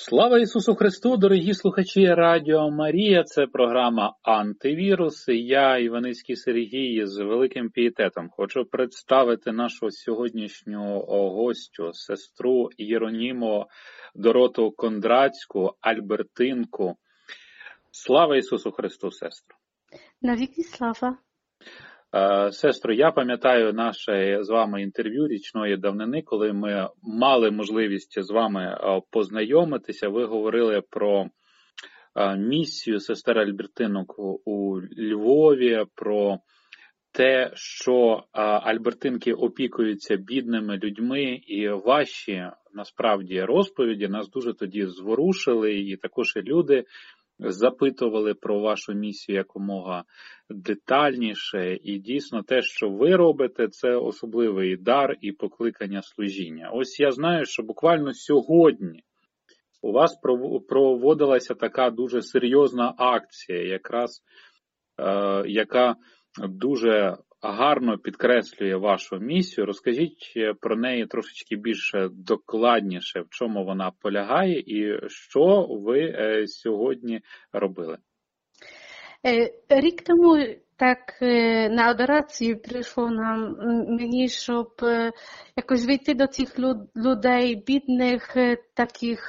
Слава Ісусу Христу, дорогі слухачі Радіо Марія, це програма «Антивірус». Я, Іваницький Сергій, з великим пієтетом хочу представити нашу сьогоднішню гостю, сестру Єроніму Дороту Кондратську, Альбертинку. Слава Ісусу Христу, сестро! Навіки слава! Сестро, я пам'ятаю наше з вами інтерв'ю річної давнини, коли ми мали можливість з вами познайомитися. Ви говорили про місію сестер Альбертинок у Львові, про те, що альбертинки опікуються бідними людьми, і ваші, насправді, розповіді нас дуже тоді зворушили, і також і люди запитували про вашу місію якомога детальніше. І дійсно те, що ви робите, це особливий дар і покликання служіння. Ось я знаю, що буквально сьогодні у вас проводилася така дуже серйозна акція, якраз яка дуже гарно підкреслює вашу місію. Розкажіть про неї трошечки більше докладніше, в чому вона полягає і що ви сьогодні робили. Рік тому так на адорацію прийшло мені, щоб якось вийти до цих людей, бідних, таких,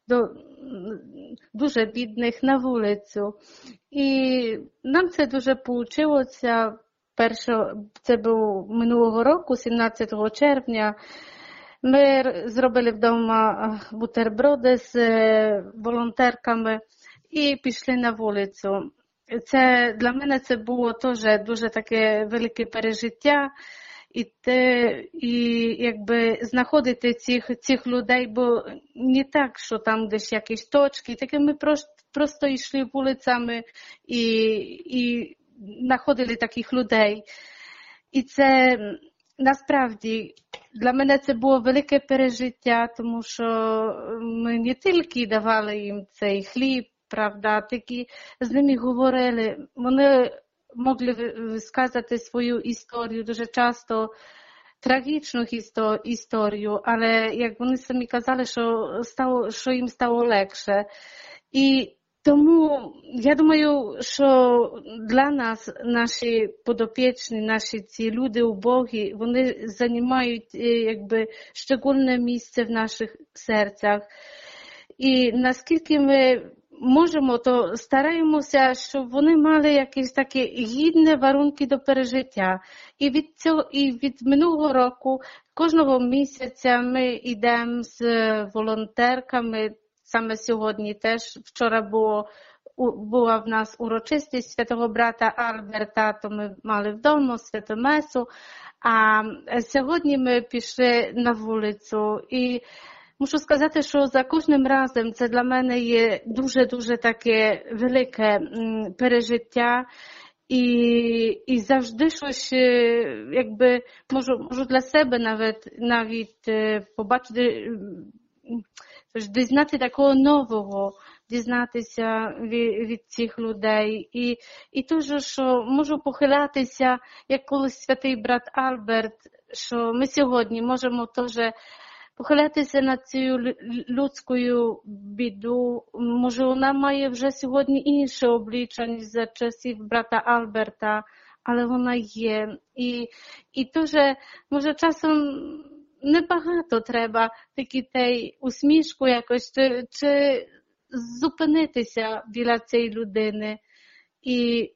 дуже бідних, на вулицю. І нам це дуже вийшло. Це був минулого року, 17 червня. Ми зробили вдома бутерброди з волонтерками і пішли на вулицю. Для мене це було теж дуже таке велике пережиття. І якби знаходити цих людей, бо не так, що там десь якісь точки, таке ми просто йшли вулицями і знаходили таких людей. І це насправді для мене це було велике пережиття, тому що ми не тільки давали їм цей хліб, правда, такі з ними говорили. Вони могли сказати свою історію, дуже часто трагічну історію, але як вони самі казали, що їм стало легше. І тому я думаю, що для нас, наші подопічні, наші ці люди убогі, вони займають якби щегольне місце в наших серцях. І наскільки ми можемо, то стараємося, щоб вони мали якісь такі гідні варунки до пережиття. І від минулого року, кожного місяця ми йдемо з волонтерками. Саме сьогодні теж, вчора була в нас урочистість святого брата Альберта, то ми мали вдома святу месу, а сьогодні ми пішли на вулицю. І мушу сказати, що за кожним разом це для мене є дуже-дуже таке велике пережиття. І завжди щось, якби, можу для себе навіть побачити, дізнати такого нового, дізнатися від цих людей. І теж, що можу похилятися, як колись святий брат Альберт, що ми сьогодні можемо теж похилятися на цю людську біду. Може, вона має вже сьогодні інше обличчя, ніж за часів брата Альберта, але вона є. І теж, може, часом небагато треба такі усмішку якось, чи зупинитися біля цієї людини і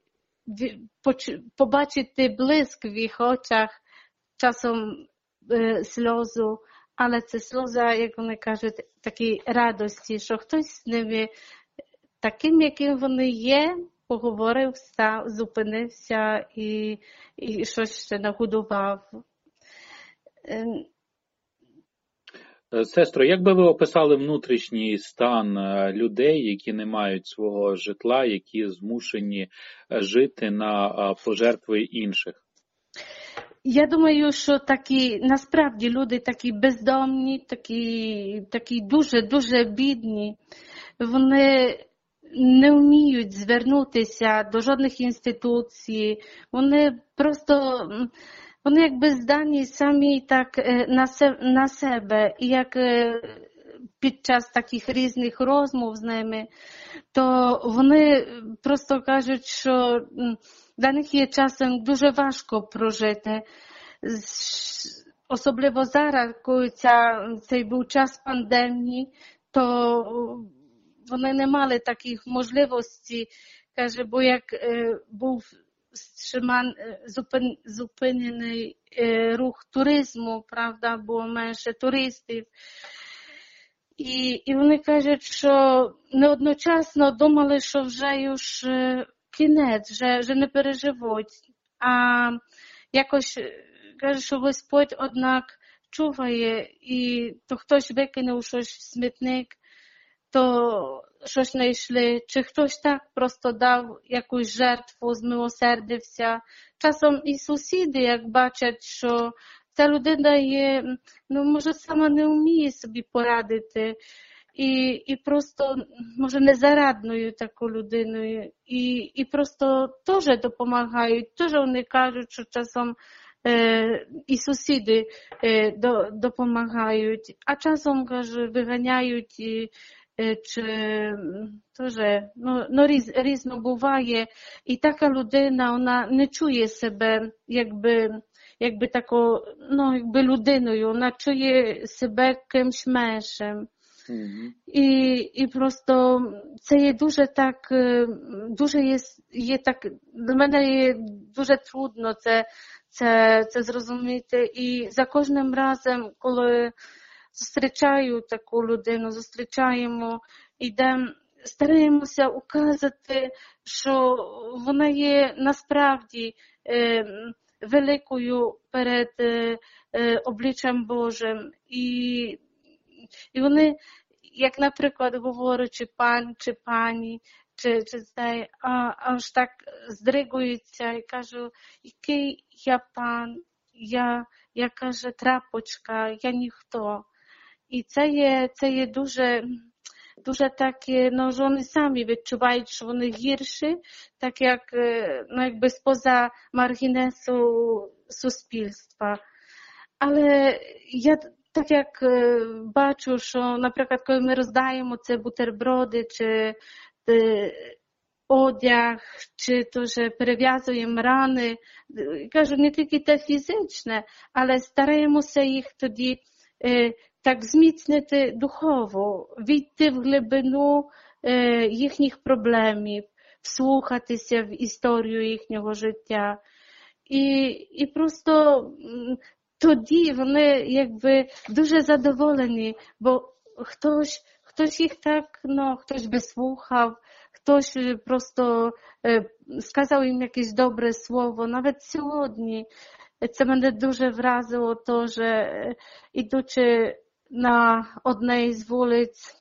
побачити блиск в їх очах, часом сльозу, але це сльоза, як вони кажуть, такі радості, що хтось з ними таким, яким вони є, поговорив, став, зупинився і щось ще нагодував. Сестро, як би ви описали внутрішній стан людей, які не мають свого житла, які змушені жити на пожертви інших? Я думаю, що насправді люди такі бездомні, такі дуже-дуже бідні, вони не вміють звернутися до жодних інституцій, вони якби здані самі так на себе, і як під час таких різних розмов з ними, то вони просто кажуть, що для них є часом дуже важко прожити. Особливо зараз, коли цей був час пандемії, то вони не мали таких можливостей, каже, бо як був зупинений рух туризму, правда, було менше туристів. І вони кажуть, що неодночасно думали, що вже кінець, вже не переживуть. А якось каже, що Господь, однак, чуває, і то хтось викинув щось в смітник, то щось знайшли, чи хтось так просто дав якусь жертву, змилосердився. Часом і сусіди, як бачать, що ця людина є, може, сама не вміє собі порадити, і просто, може, незарадною такою людиною, і просто теж допомагають, теж вони кажуть, що часом і сусіди допомагають, а часом, каже, виганяють, чи теж, різно буває, і така людина, вона не чує себе, якби тако, якби людиною, вона чує себе кимсь меншим. І просто це є дуже так, дуже є так, для мене є дуже трудно це зрозуміти. І за кожним разом, коли зустрічаю таку людину, йдемо, стараємося указати, що вона є насправді великою перед обличчям Божим. І вони, як, наприклад, говорять, чи пан, чи пані, чи знає, аж так здригуються і кажуть, який я пан, я каже, трапочка, я ніхто. І це є дуже, дуже таке, що вони самі відчувають, що вони гірші, так як, якби споза маргінесу суспільства. Але я так як бачу, що, наприклад, коли ми роздаємо ці бутерброди, чи одяг, чи теж перев'язуємо рани, кажу, не тільки те фізичне, але стараємося їх тоді так зміцнити духово, війти в глибину їхніх проблемів, вслухатися в історію їхнього життя. І просто тоді вони якби дуже задоволені, бо хтось їх так, хтось би слухав, хтось просто сказав їм якесь добре слово. Навіть сьогодні це мене дуже вразило, теж, ідучи на одній з вулиць,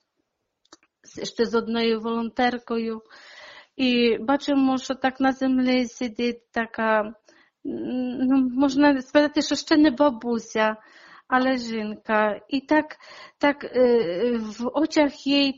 ще з одною волонтеркою, і бачимо, що так на землі сидить така, можна сказати, що ще не бабуся, але жінка. І так в очах їй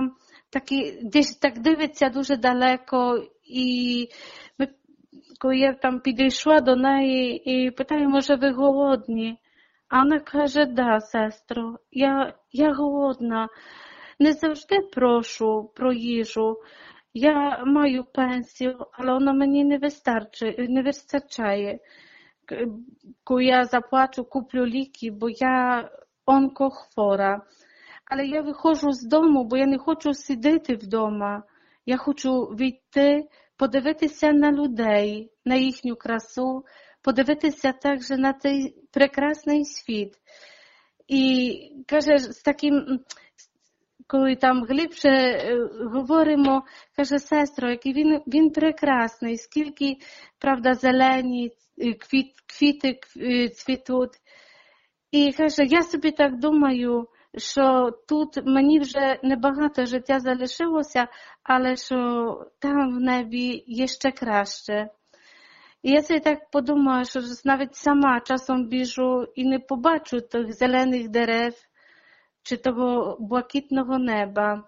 десь так дивиться дуже далеко. І коли я там підійшла до неї і питаю, може ви голодні? А вона каже, да, сестро, я голодна. Не завжди прошу про їжу. Я маю пенсію, але вона мені не вистачає. Коли я заплачу, куплю ліки, бо я онкохвора. Але я виходжу з дому, бо я не хочу сидіти вдома. Я хочу вийти, подивитися на людей, на їхню красу, подивитися також на цей прекрасний світ. І, каже, з таким, коли там глибше говоримо, каже, сестро, який він прекрасний, скільки, правда, зелені, квіти цвітуть. І каже, я собі так думаю, що тут мені вже небагато життя залишилося, але що там в небі є ще краще. І я собі так подумала, що навіть сама часом біжу і не побачу тих зелених дерев чи того блакитного неба.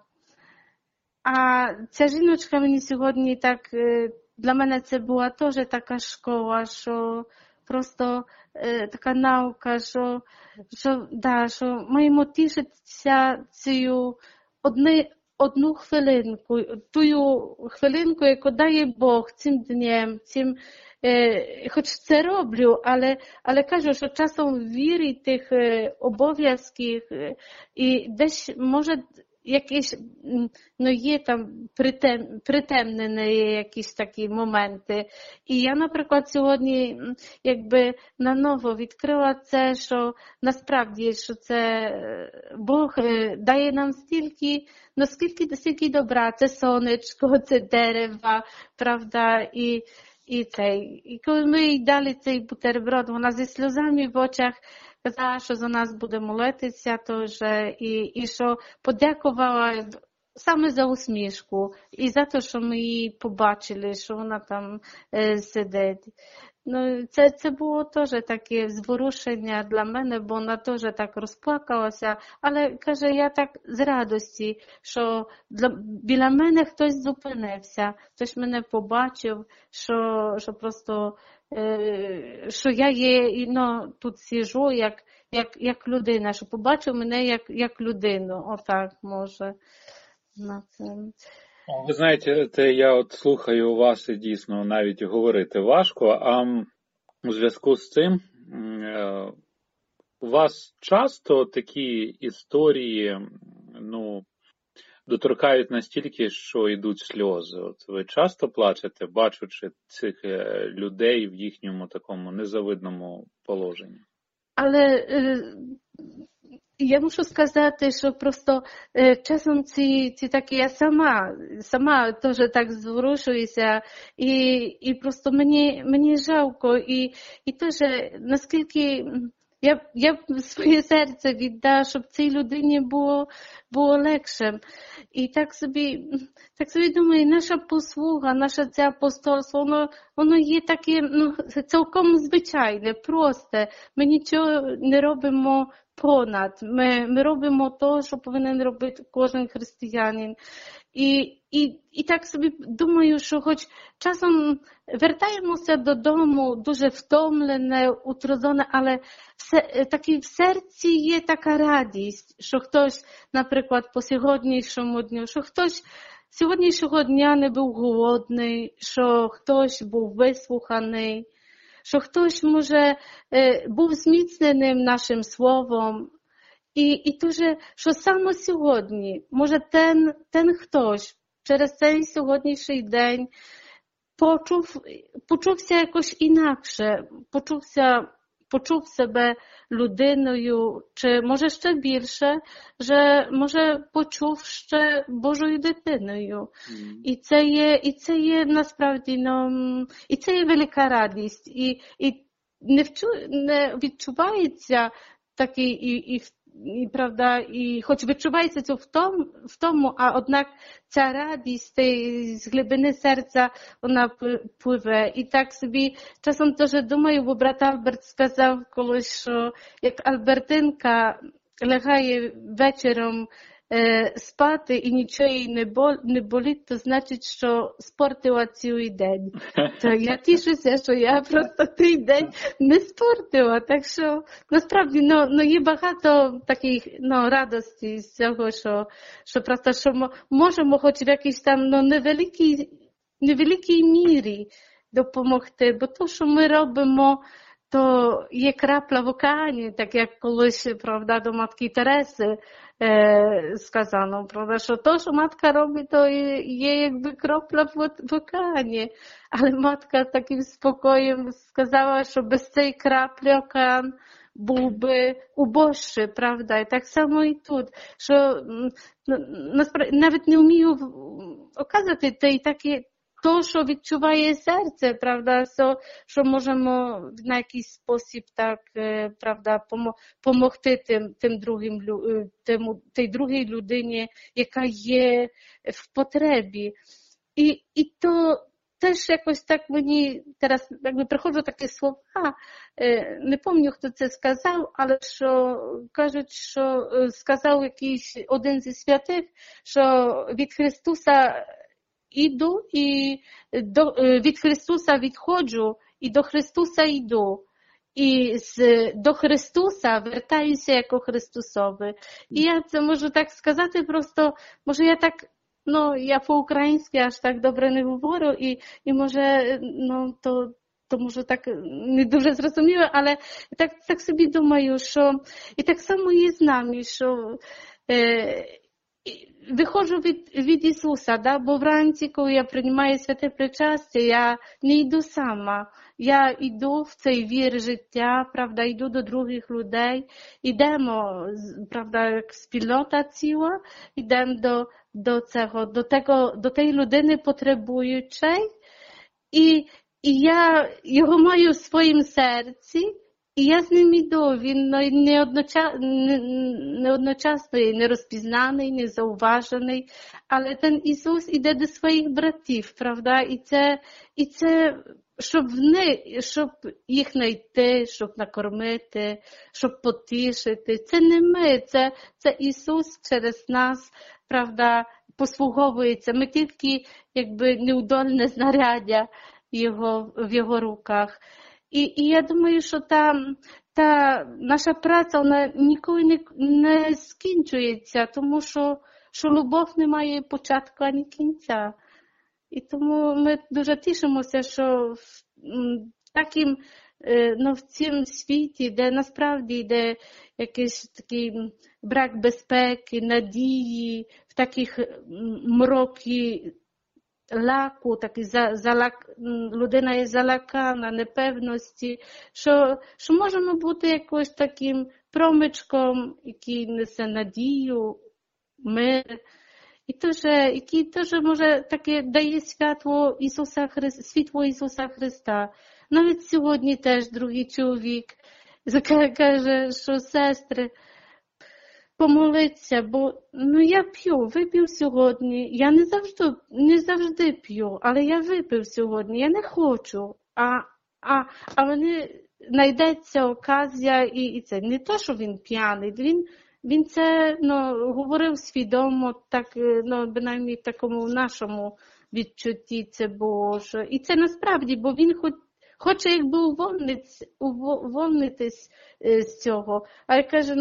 А ця жіночка мені сьогодні так, для мене це була теж така школа, що просто така наука, що маємо тішитися цією одну хвилинку, тую хвилинку, яку дає Бог цим днем, хоч це роблю, але кажу, що часом віри тих обов'язків і десь може якісь, є там притемнені якісь такі моменти. І я, наприклад, сьогодні якби наново відкрила це, що насправді, що це Бог дає нам стільки добра, це сонечко, це дерева, правда, і коли ми їй дали цей бутерброд, вона зі сльозами в очах казала, що за нас буде молитися, і що подякувала саме за усмішку і за те, що ми її побачили, що вона там сидить. Це було теж таке зворушення для мене, бо вона теж так розплакалася, але каже, я так з радості, що біля мене хтось зупинився, хтось мене побачив, що просто що я є, тут сиджу як людина, що побачив мене як людину, отак може. На це. Ви знаєте, я от слухаю вас і дійсно навіть говорити важко, а у зв'язку з цим у вас часто такі історії, доторкають настільки, що йдуть сльози. От ви часто плачете, бачучи цих людей в їхньому такому незавидному положенні? Але я мушу сказати, що просто часом ці такі я сама теж так зворушуюся і просто мені жалко і теж наскільки я своє серце віддаю, щоб цій людині було легше. І так собі думаю, наша послуга, наше це апостольство, воно є таке, цілком звичайне, просте. Ми нічого не робимо понад. Ми робимо те, що повинен робити кожен християнин. І так собі думаю, що хоч часом вертаємося додому дуже втомлене, утрудзоне, але в серці є така радість, що хтось, наприклад, по сьогоднішньому дню, що хтось сьогоднішнього дня не був голодний, що хтось був вислуханий, що хтось, може, був зміцненим нашим словом. І дуже, що саме сьогодні, може, ten хтось через цей сьогоднішній день почувся якось інакше, почув себе людиною, чи може ще більше, що може почув ще Божою дитиною. І це є насправді, і це є велика радість. І не відчувається такий і правда, і хоч відчувається це в тому, а однак ця радість з глибини серця, вона пливе. І так собі часом теж думаю, бо брат Альберт сказав колись, що як Альбертинка лягає вечором спати і нічого їй не болить, то значить, що спортила цілий день. То я тішуся, що я просто той день не спортила. Так що, насправді, є багато таких радості з цього, що просто що можемо хоч в якійсь там невеликій мірі допомогти. Бо то, що ми робимо, то є крапля в океані, так як колись, правда, до матки Тереси сказано, правда, що то, що матка робить, то є якби крапля в океані. Але матка таким спокоєм сказала, що без цієї краплі океан був би убожчий, правда, і так само і тут, що навіть не вмію оказати такі то, що відчуває серце, правда, що можемо на якийсь спосіб так, правда, помогти тій другій людині, яка є в потребі. І то теж якось так мені зараз якби приходжу такі слова, не пам'ятаю, хто це сказав, але що кажуть, що сказав якийсь один зі святих, що від Хриstusa іду і від Хриstusa відходжу і до Хриstusa йду. до Христуса вертаюся як Христусові. І я це можу так сказати просто, може я так, я по-українськи аж так добре не говорю, і може, то може так не дуже зрозуміло, але так собі думаю, що і так само є з нами, що виходжу від Ісуса, да? Бо вранці, коли я приймаю святе причастя, я не йду сама. Я йду в цей вір життя, правда, йду до других людей, йдемо, правда, як спільнота ціла, йдемо до тієї людини потребуючої, і я його маю в своїм серці, і я з ним йду, він не одночасно є нерозпізнаний, незауважений, але ten Ісус іде до своїх братів, правда, і це щоб їх знайти, щоб накормити, щоб потішити. Це не ми, це Ісус через нас, правда, послуговується. Ми тільки, якби, неудольне знаряддя в його руках. І я думаю, що та наша праця, вона ніколи не скінчується, тому що любов не має початку ані кінця. І тому ми дуже тішимося, що в цьому світі, де насправді йде якийсь такий брак безпеки, надії, в таких мроки лаку, людина є залякана, непевності, що можемо бути якось таким промичком, який несе надію, мир, який теж може таке дає світло Ісуса Христа. Навіть сьогодні теж другий чоловік каже, що сестри, помолитися, бо я випив сьогодні, я не завжди п'ю, але я випив сьогодні, я не хочу, а вони знайдеться оказія і це. Не то, що він п'яний, він це говорив свідомо, так, принаймні в такому нашому відчутті це Боже. І це насправді, бо він хоче якби увольнитись з цього. А я кажу,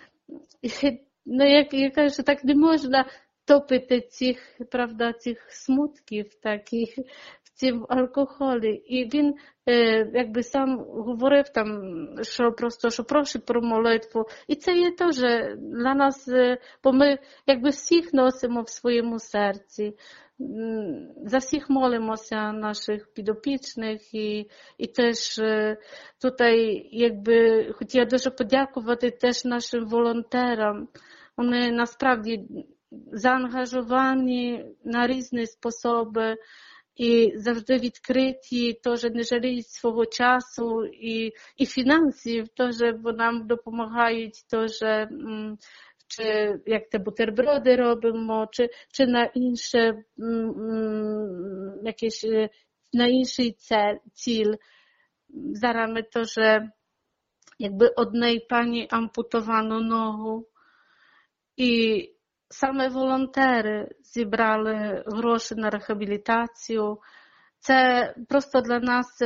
я кажу, що так не можна топити цих смутків таких в цім алкоголі. І він якби сам говорив там, що прошу про молитву. І це є теж для нас, бо ми якби всіх носимо в своєму серці. За всіх молимося наших підопічних і теж тут якби хотіла дуже подякувати теж нашим волонтерам. Вони насправді заангажовані на різні способи і завжди відкриті, теж не жаліють свого часу і фінансів, теж бо нам допомагають теж, чи як те бутерброди робимо, чи на інше якийсь на інший ціль. Зараз ми теж якби одній пані ампутовано ногу. І саме волонтери зібрали гроші на реабілітацію. Це просто для нас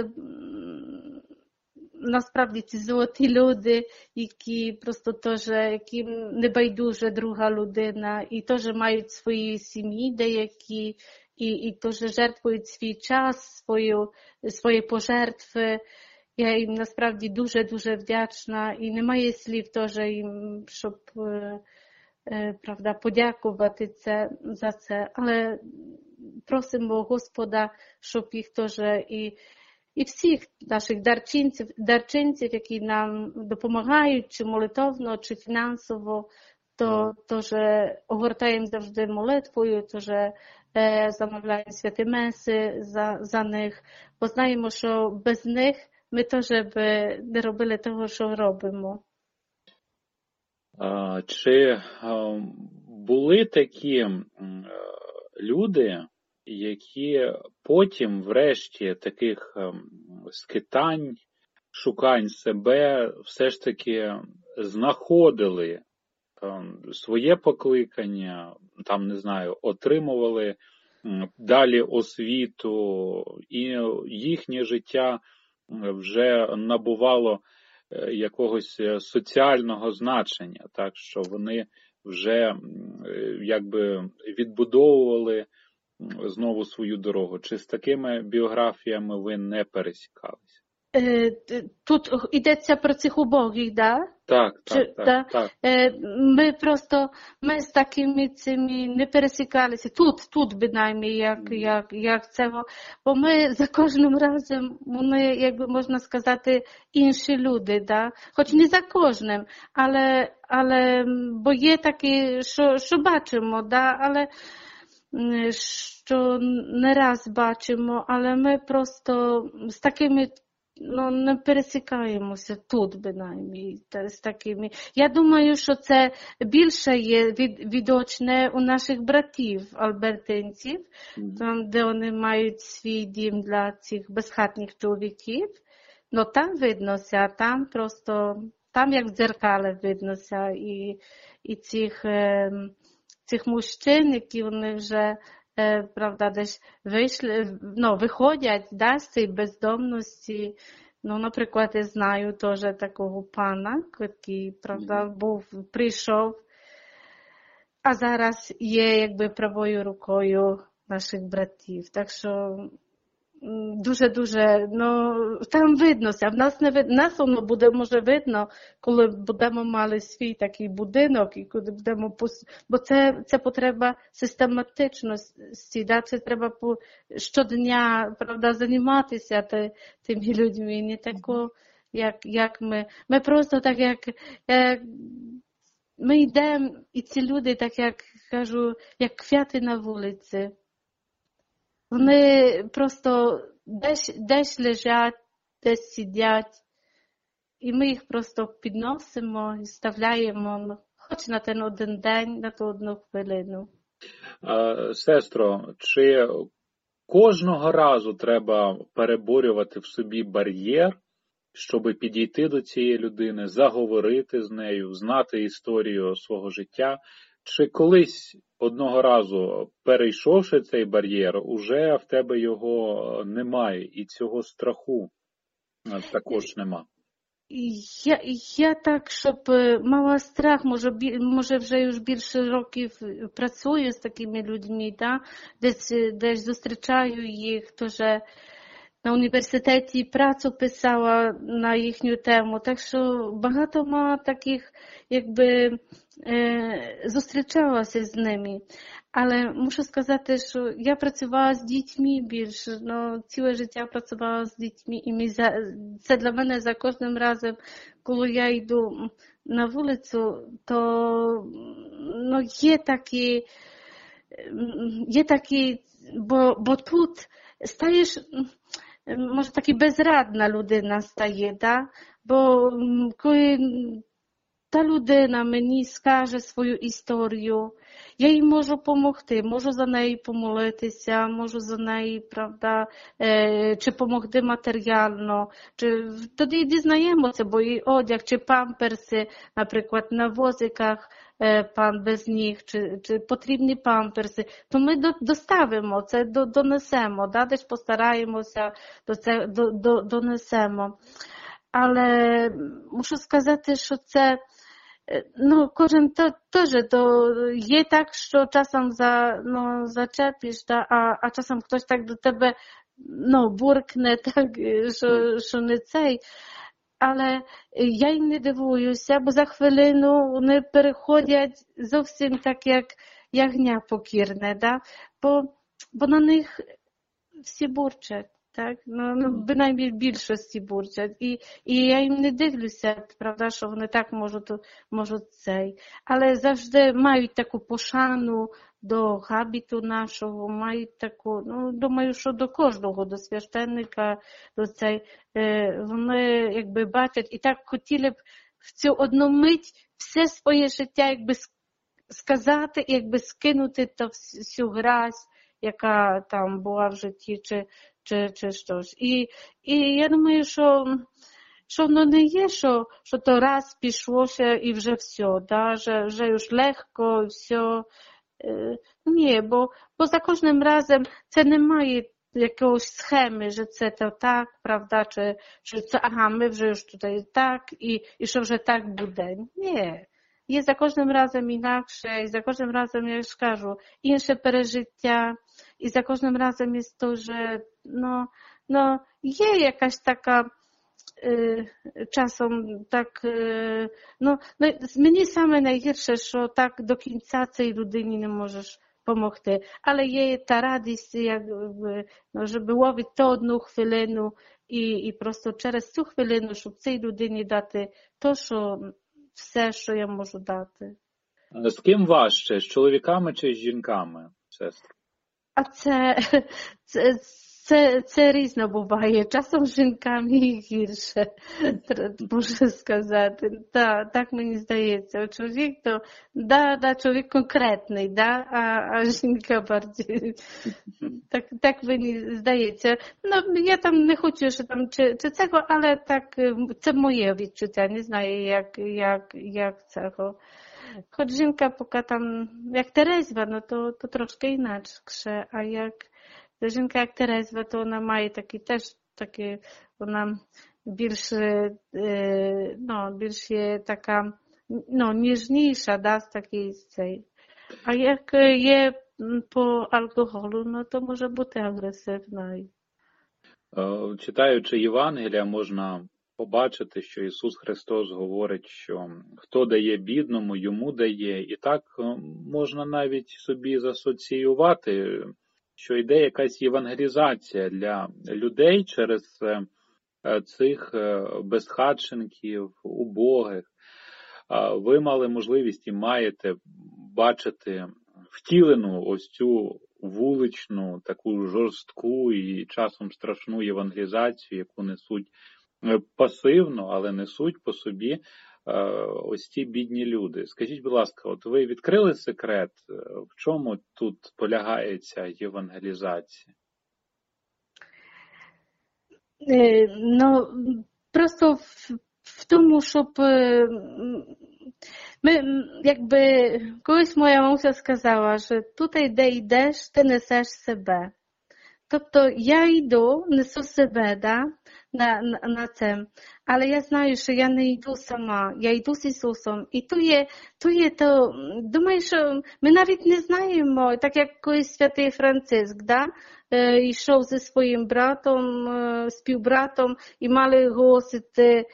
насправді ці золоті люди, які просто теж, яким не байдуже друга людина, і теж мають свої сім'ї деякі, і теж жертвують свій час, свої пожертви. Я їм насправді дуже-дуже вдячна, і немає слів теж їм, щоб подякувати за це. Але просимо Господа, щоб їх теж і всіх наших дарчинців, які нам допомагають, чи молитовно, чи фінансово, то теж огортаємо завжди молитвою, теж замовляємо святі меси за них, бо знаємо, що без них ми теж би не робили того, що робимо. Чи були такі люди, які потім, врешті, таких скитань, шукань себе, все ж таки знаходили своє покликання, там, не знаю, отримували далі освіту, і їхнє життя вже набувало якогось соціального значення, так, що вони вже якби відбудовували знову свою дорогу. Чи з такими біографіями ви не пересікалися? Тут йдеться про цих убогих, да? Так. Ми з такими цими не пересікалися. Тут принаймні, як це. Бо ми за кожним разом, вони, якби можна сказати, інші люди, да? Хоч не за кожним, але бо є такі, що бачимо, да? Але що не раз бачимо, але ми просто з такими не пересікаємося тут, принаймні, з такими. Я думаю, що це більше є відочне у наших братів альбертинців, там, де вони мають свій дім для цих безхатніх чоловіків. Ну, там виднося, там просто, там як в дзеркалі виднося і цих мужчин, які вони вже правда, десь вийшли, виходять, да, з цієї бездомності. Ну, наприклад, я знаю теж такого пана, який, правда, прийшов, а зараз є, якби, правою рукою наших братів. Так що дуже, там виднося. В нас не видно, нас воно буде, може, видно, коли будемо мали свій такий будинок, і коли будемо, бо це потреба систематичності, да? Це треба щодня, правда, займатися тими людьми, не тако, як ми. Ми просто так, як ми йдемо, і ці люди, так як кажу, як квіти на вулиці. Вони просто десь лежать, десь сидять, і ми їх просто підносимо і вставляємо, хоч на ten один день, на ту одну хвилину. Сестро, чи кожного разу треба переборювати в собі бар'єр, щоб підійти до цієї людини, заговорити з нею, знати історію свого життя? Чи колись одного разу, перейшовши цей бар'єр, уже в тебе його немає, і цього страху також нема? Я так, щоб мала страх, може вже już більше років працюю з такими людьми, да? Десь зустрічаю їх, теж на університеті працю писала на їхню тему, так що багато мала таких, якби, зустрічалася з ними. Але мушу сказати, що я працювала з дітьми більше, ціле життя працювала з дітьми, і це для мене за кожним разом, коли я йду на вулицю, то є такі, бо тут стаєш, може таки безрадна людина стає, да? Бо коли та людина мені скаже свою історію, я їй можу допомогти, можу за неї помолитися, можу за неї, правда, чи допомогти матеріально, чи тоді дізнаємося, бо і одяг, чи памперси, наприклад, на возиках пан без ніг, чи потрібні памперси, то ми доставимо це, донесемо, да? Десь постараємося, донесемо. Але мушу сказати, що це кожен теж є так, що часом зачепиш, а часом хтось так до тебе буркне, так, що не цей. Але я й не дивуюся, бо за хвилину вони переходять зовсім так, як ягня покірне, да? Бо на них всі бурчать. Так, принаймні в більшості бурчать. І я їм не дивлюся, правда, що вони так можуть цей. Але завжди мають таку пошану до габіту нашого, мають таку, думаю, що до кожного, до священника, до цей, вони якби бачать і так хотіли б в цю одну мить все своє життя якби сказати, якби скинути та всю грязь, яка там була в житті, чи щось. І я думаю, що воно не є, що то раз пішлося і вже все, да? Вже już легко, все. Ні, бо за кожним разом це не має якоїсь схеми, що це то так, правда, чи це, ага, ми вже ж tutaj так, і що вже так буде. Ні. Є за кожним разом інакше, і за кожним разом, я ж кажу, інше пережиття, і за кожним разом є то, що, є якась така, часом так, мені саме найгірше, що так до кінця цій людині не можеш помогти. Але є та радість, якби, щоб ловити ту одну хвилину і просто через цю хвилину, щоб цій людині дати то, що все, що я можу дати. З ким важче? З чоловіками чи з жінками, сестро? А це різно буває. Часом з жінками гірше, можу сказати. Так мені здається. Чоловік то, чоловік конкретний, а жінка барdziej. Так мені здається. Я там не хочу, що там чи цього, але так, це моє відчуття. Не знаю, як цього. Хоч жінка поки там, як Терезва, то трошки інакше, а як жінка як Терезва, то вона має такі, вона більш є така, ніжніша, з такий цей. А як є по алкоголу, то може бути агресивна. Читаючи Євангелія, можна побачити, що Ісус Христос говорить, що хто дає бідному, йому дає. І так можна навіть собі засоціювати, що йде якась євангелізація для людей через цих безхатченків, убогих. Ви мали можливість і маєте бачити втілену ось цю вуличну, таку жорстку і часом страшну євангелізацію, яку несуть пасивно, але несуть по собі ось ці бідні люди. Скажіть, будь ласка, от ви відкрили секрет, в чому тут полягає ця євангелізація? Просто в тому, щоб якби колись моя мама сказала, що тут, де йдеш, ти несеш себе. Тобто я йду, несу себе, на це. Але я знаю, що я не йду сама, я йду з Ісусом. І думаю, що ми навіть не знаємо, так як колись святий Франциск, йшов зі своїм братом, співбратом, і мали голосити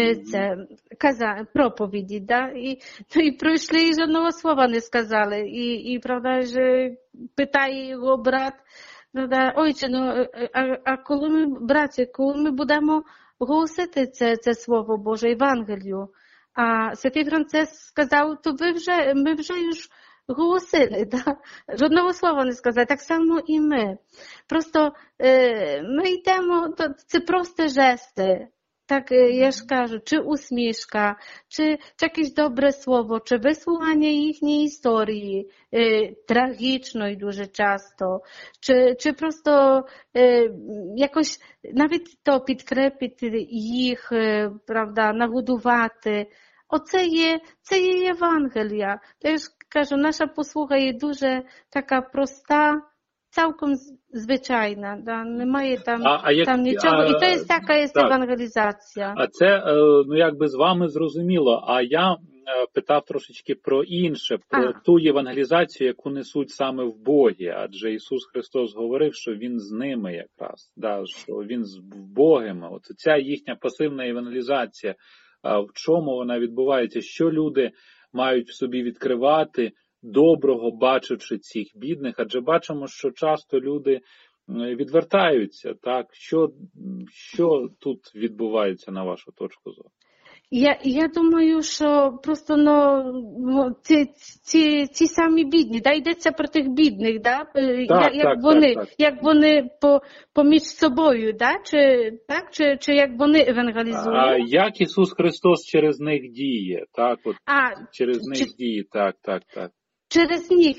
проповіді, і пройшли, і жодного слова не сказали. І правда, що питає його брат, Ojcze, a коли ми будемо голосити це Слово Боже, Євангелію? А святий Франциск сказав, то ми вже ж голосили, жодного слова не сказали, так само і ми. Просто ми йдемо, це просто жести. Так, я ж кажу, чи усмішка, чи jakieś dobre słowo, czy wysłuchanie їхньої історії, трагічної дуже часто, чи просто якось навіть то підкрепити їх, правда, нагодувати. Це є Євангелія. Я ж кажу, наша послуга є дуже така проста, цілком звичайна, немає там нічого. І то є така евангелізація. А це, якби з вами зрозуміло, а я питав трошечки про інше, про ту євангелізацію, яку несуть саме в Богі, адже Ісус Христос говорив, що Він з ними якраз, що Він з Богами. От ця їхня пасивна євангелізація, в чому вона відбувається, що люди мають в собі відкривати, доброго, бачачи цих бідних, адже бачимо, що часто люди відвертаються, так? Що тут відбувається, на вашу точку зору? Я думаю, що просто ці самі бідні, йдеться про тих бідних, як вони поміж собою, чи як вони евангелізують. А як Ісус Христос через них діє, так? От через них діє, так. Через них,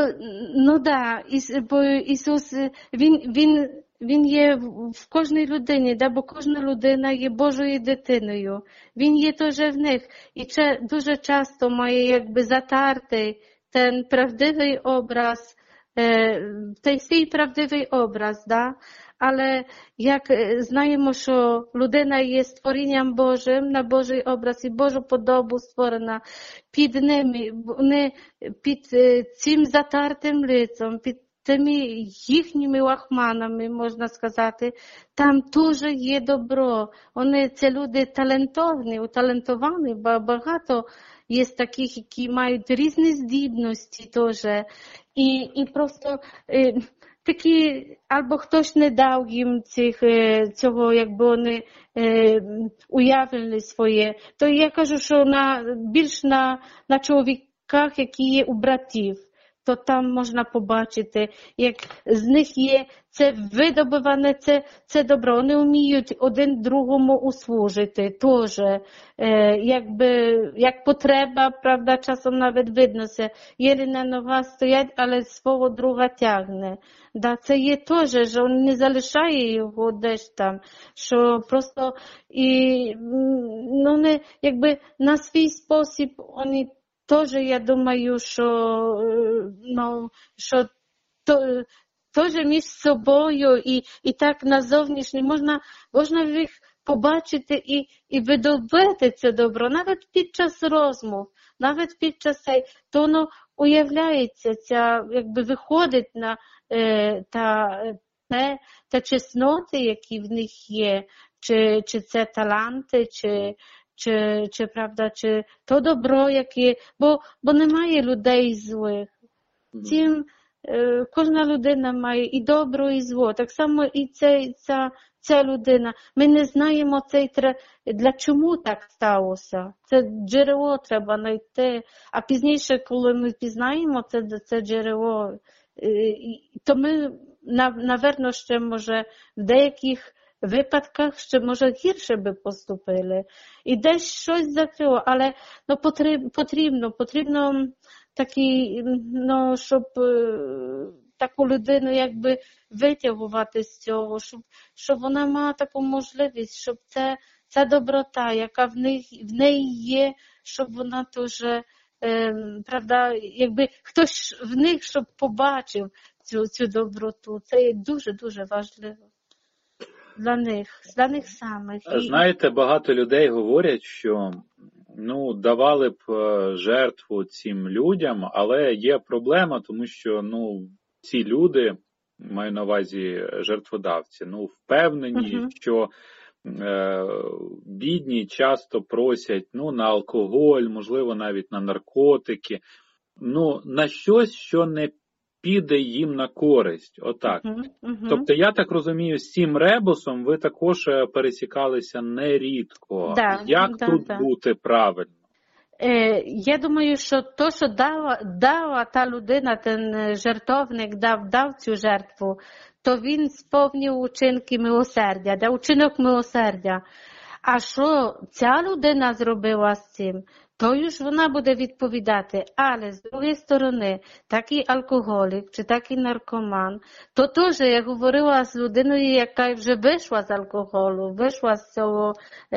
бо Ісус, Він є в кожній людині, бо кожна людина є Божою дитиною. Він є теж в них. І дуже часто має якби затартий ten правдивий образ цей свій правдивий образ, да? Але як знаємо, що людина є створінням Божим, на Божий образ і Божу подобу створена, під ними, вони під цим затартим лицом, під тими їхніми лахманами, можна сказати, там теж є добро. Вони, це люди уталентовані, багато є таких, які мають різні здібності теж. І просто такі, або хтось не дав їм цього, якби вони уявлення своє. То я кажу, що більш на чоловіках, які є у братів, то там можна побачити, як з них є це видобуване, це добро. Вони вміють один другому услужити теж. Як потреба, правда, часом навіть видно це. Єлі на нога стоять, але свого друга тягне. Да, це є теж, що він не залишає його десь там. Що просто вони якби на свій спосіб, вони теж, я думаю, що теж між собою і так на зовнішній можна їх побачити і видобути це добро, навіть під час розмов, навіть під час то воно уявляється, якби виходить на та чесноти, які в них є, чи це таланти, чи правда, чи то добро, яке, бо немає людей злих. Тим кожна людина має і добро, і зло. Так само і ця людина. Ми не знаємо для чому так сталося. Це джерело треба знайти. А пізніше, коли ми пізнаємо це джерело, то ми, напевно, ще може в деяких випадках ще, може, гірше би поступили. І десь щось закрило, але потрібно такий, щоб таку людину якби витягувати з цього, щоб вона мала таку можливість, щоб ця доброта, яка в неї є, щоб вона теж, правда, якби хтось в них, щоб побачив цю доброту. Це є дуже-дуже важливо. Для них самих. Знаєте, багато людей говорять, що давали б жертву цим людям, але є проблема, тому що ці люди, маю на увазі жертводавці, впевнені, що бідні часто просять на алкоголь, можливо, навіть на наркотики, на щось, що не піде їм на користь. Отак. Тобто, я так розумію, з цим ребусом ви також пересікалися нерідко. Як тут бути правильно? Я думаю, що то, що дала та людина, ten жертовник дав цю жертву, то він сповнив учинки милосердя, учинок милосердя. А що ця людина зробила з цим, то już вона буде відповідати. Але з другої сторони, такий алкоголік чи такий наркоман, то теж я говорила з людиною, яка вже вийшла з алкоголу, вийшла з цього,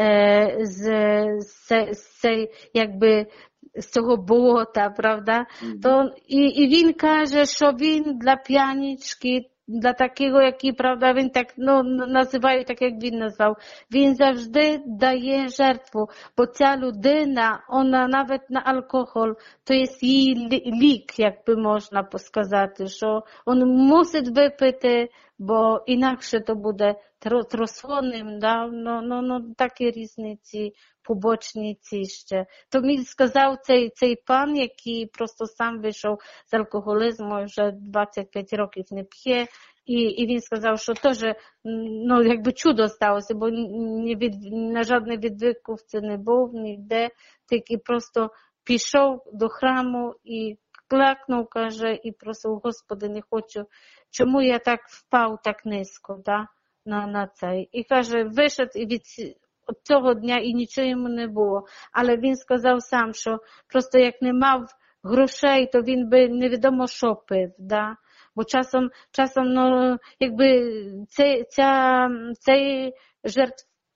з цього болота, правда? То, і він каже, що він для п'янічки, для такого, який, правда, він так, називає, так як він назвав, він завжди дає жертву, бо ця людина, вона навіть на алкоголь, то є її лік, як би можна сказати, що він мусить випити, бо інакше то буде тросоним, такі різниці, побочні ці ще. То мені сказав цей пан, який просто сам вийшов з алкоголізму, вже 25 років не п'є, і він сказав, що теж, якби чудо сталося, бо на жодний відвиків це не був, ніде, тільки просто пішов до храму і клякнув, каже, і просив, Господи, не хочу, чому я так впав так низько, на цей. І каже, вийшов і від цього дня і нічого йому не було. Але він сказав сам, що просто як не мав грошей, то він би невідомо що пив, Бо часом, якби цей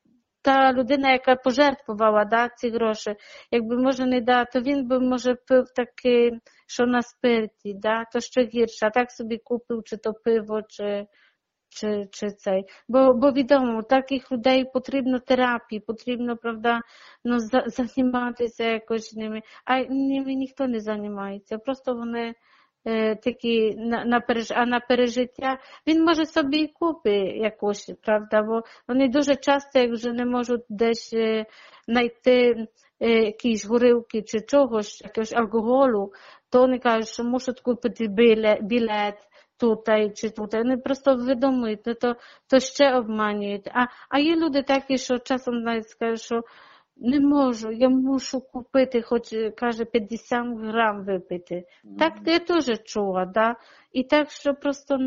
та людина, яка пожертвувала, да, ці гроші, якби може не дати, то він би, може, пив таке, що на спирті, да, то що гірше, а так собі купив чи то пиво, чи цей. Бо відомо, таких людей потрібно терапії, потрібно, правда, ну, займатися якось ними. А ними ніхто не займається. Просто вони такі на пережиття. Він може собі і купити якусь, правда, бо вони дуже часто, як вже не можуть десь знайти якісь горілки чи чогось, якогось алкоголю, то вони кажуть, що мусять купити білет tutaj чи тут. Вони просто видумують, то ще обманюють. А є люди такі, що часом навіть скажуть, що не можу, я мушу купити, хоч, каже, 50 грам випити. Так я теж чула, да? І так, що просто,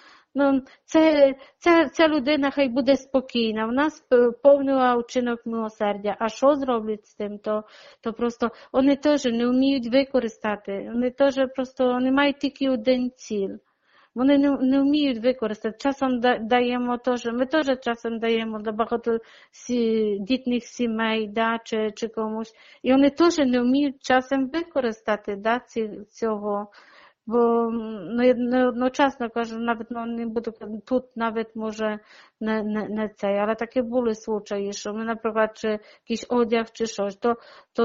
ця людина хай буде спокійна. В нас повнила учинок милосердя. А що зроблять з тим? То просто вони теж не вміють використати. Вони теж просто, вони мають тільки один ціль. Вони не вміють використати. Часом даємо теж, ми теж часом даємо для багатодітних сімей, да, чи комусь. І вони теж не вміють часом використати, да, цього. Бо одночасно кажу, навіть не буду, тут навіть може не цей, але такі були случаї, що ми, наприклад, чи якийсь одяг, чи щось, то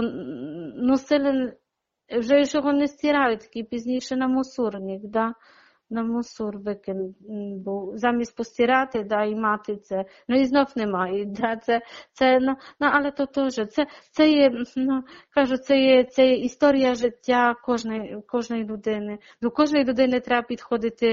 носили, вже його не стирають, такі пізніше на мусорник, да. На мусор викинув, бо замість постирати, да, і мати це, і знов немає, да, але то теж, це є, кажу, це є історія життя кожної людини. До кожної людини треба підходити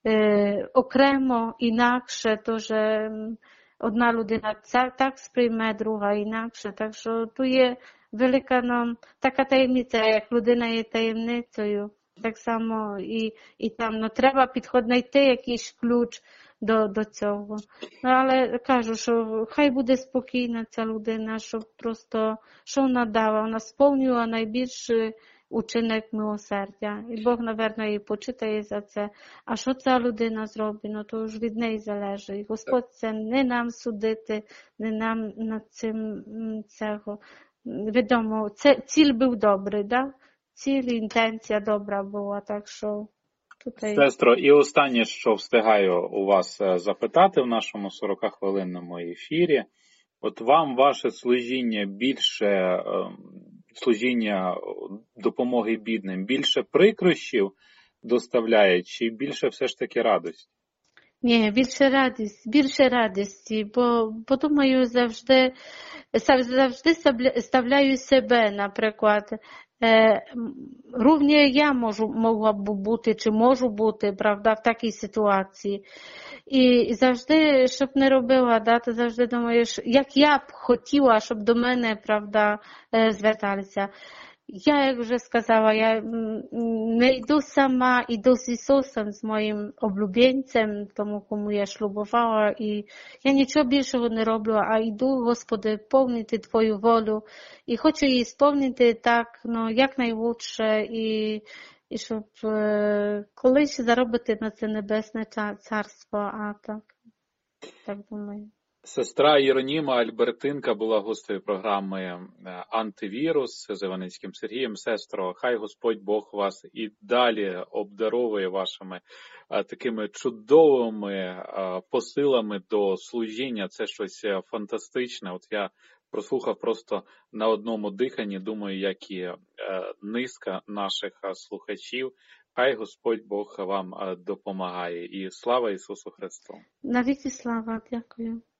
окремо, інакше, тож одна людина так сприйме, друга інакше, так що тут є велика, така таємниця, як людина є таємницею. Так само і там, треба знайти якийсь ключ до цього. Але кажу, що хай буде спокійна ця людина, щоб просто, що вона дала, вона сповнювала найбільший учинок милосердя. І Бог, напевно, її почитає за це. А що ця людина зробить, то ж від неї залежить. Господь це не нам судити, не нам над цим цього. Відомо, ціль був добрий, да? Ціль, інтенція добра була, так що тут... Сестро, і останнє, що встигаю у вас запитати в нашому 40-хвилинному ефірі. От вам ваше служіння більше, служіння допомоги бідним, більше прикрощів доставляє, чи більше все ж таки радості? Ні, більше радості, бо думаю, завжди ставляю себе, наприклад, równie ja mogłabym бути, чи можу бути, правда, в такій ситуації. І завжди, щоб не робила, да, ти завжди думаєш, як я б хотіла, щоб до мене, правда, зверталися. Я, як вже сказала, я не йду сама, йду з Ісусом, з моїм облюбленцем, тому кому я шлюбувала, і я нічого більшого не роблю, а йду, Господи, повнити Твою волю, і хочу її сповнити так, якнайлучше, і щоб колись заробити на це небесне царство, а так думаю. Сестра Єроніма Альбертинка була гостею програми «Антивірус» з Іваницьким Сергієм. Сестро, хай Господь Бог вас і далі обдаровує вашими такими чудовими посилами до служіння. Це щось фантастичне. От я прослухав просто на одному диханні, думаю, як і низка наших слухачів. Хай Господь Бог вам допомагає. І слава Ісусу Христу! Навіки слава, дякую.